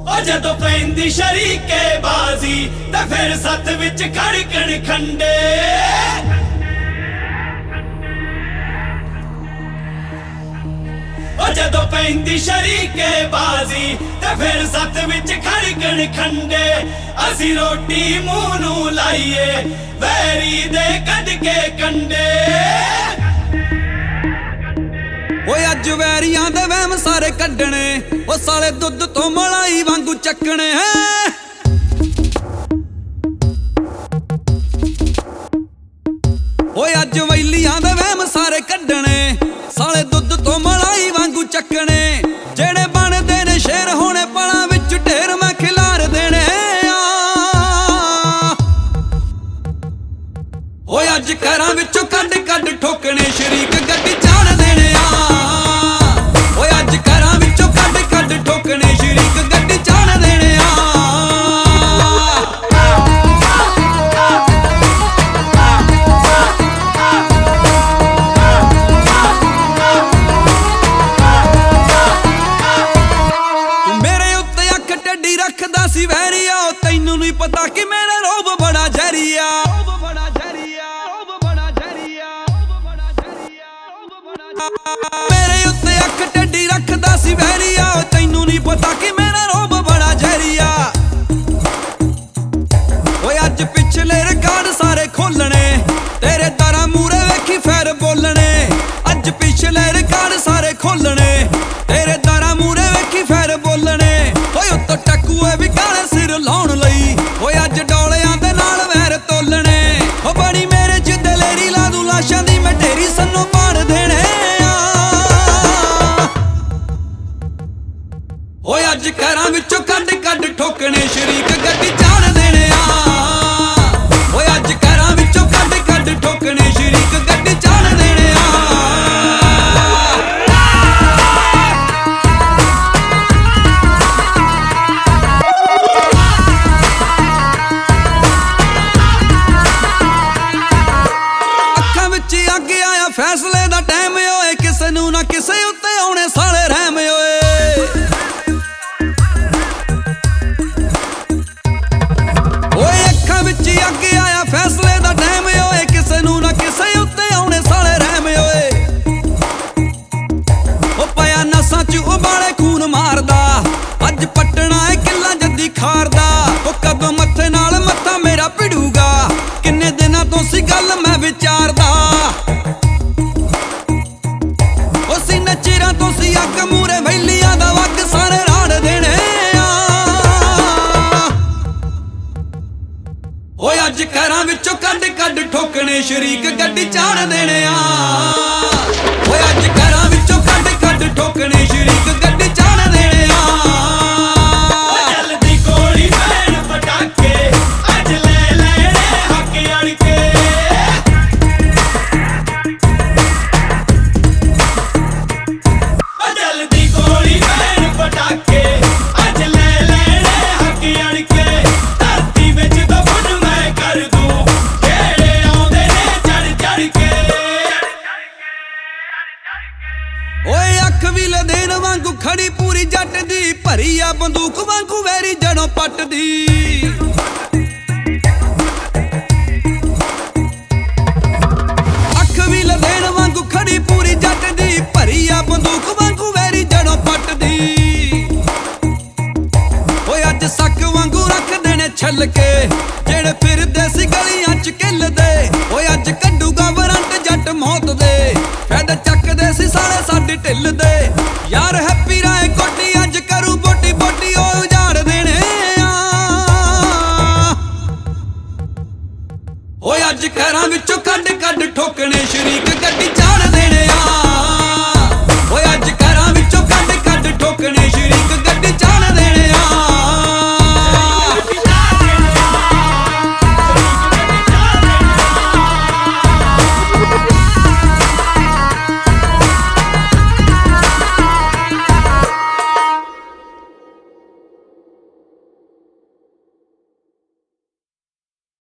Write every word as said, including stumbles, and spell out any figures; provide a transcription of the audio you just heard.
ओ जदों पैंदी शरीके बाजी ते फिर सत विच खड़कण खंडे। ओ जदों पैंदी शरीके बाजी ते फिर सत विच खड़कण खंडे। असी रोटी मूंह नूं लाइए वैरी दे कढ के कंडे। ओए अज वैरियां दे वहम सारे कड्डणे, ओ साले दुध तो मलाई वांगू चक्कणे। ओए अज वैलियां दे वहम सारे कड्डणे, साले दुध तो मलाई वांगू चक्कणे। जेड़े बनदे ने शेर होने पलां विच ढेर मैं खिलार देने। ओए अज घरां विचों कड्ड कड्ड ठोकणे, शरीक गड्डी चाड़ देने। रखदा सी वैरिया तैनू नहीं पता कि मेरा रोब बड़ा जहरिया। मेरे उत्ते अख टेढ़ी रखदा सी वैरिया तैनू नहीं पता कि मेरा रोब बड़ा जहरिया। ओए अज पिछले रिकॉर्ड सारे खोलने, तेरे दरा मूरे वेखी फैर बोलने। अज पिछले रिकॉर्ड सारे खोलने, तेरे दरा मूरे वेखी फैर बोलने। ओए उत्तों टकुए भी काले सिर लाउण लई, ओए अज डोलियां दे नाल वैर तोलने। ओ बड़ी मेरे च दलेरी ला दूं लाशां दी मैं ढेरी सन्नों पाड़ देने। ओए अज घरां विचों कड्ड कड्ड ठोकणे, शरीक गड्डी चाड़ देने। ओए अज घरां विचों कड्ड कड्ड ठोकणे, शरीक गड्डी चाड़ देने। अगे आया फैसले दा टाइम होए, किसे नू ना किसे उत्ते आने साले रहम होए। ओए अखां विच अगे आया फैसले दा टाइम होए, किसे नू ना किसे उत्ते आने साले रहम होए। ओ पाया नसां च उबाले खून मारदा, अज पटना है किला जद्दी खारदा। ओ कदों मत्थे नाल मत्था मेरा भिड़ूगा, किन्ने दिनां तो सी गल मैं विचारदा। चिरां तो सी अग मूरे वैलियां दा वग सारे राड़ देने। ओए अज घरां विचों कड्ड कड्ड ठोकणे, शरीक गड्डी चाड़ देने। ओए अज घरां विचों कड्ड कड्ड ठोकणे, शरीक गड्डी चाड़ देने। चलदी गोली पैण पटाके, अज ले लेने हक अड़के। जल्दी गोली पैण पटाके, अज ले लेने हक अड़के। धरती विच दफन मैं कर दूं, जेड़े आउंदे ने चढ़ चढ़ के। ओए अख भी लदेन वांगू खड़ी पूरी जट दी, भरी आ बंदूक वांगू वैरी जड़ों पटदी। अख भी लदेन वांगू खड़ी पूरी जट दी, भरी आ बंदूक वांगू वैरी जड़ों पटदी। ओए अज सक वांगू रख देने छल के, जेड़े फिरदे सी गलियां च किलदे। ओए अज कड्डूगा वारंट जट मौत दे, फैद चकदे सी साले साडी ढिल दे। यार हैप्पी राय कोटी अज करू बोटी बोटी ओ उजाड़ देने। ओए अज घरां विचों कड्ड कड्ड ठोकणे, शरीक गड्डी चाड़ देने।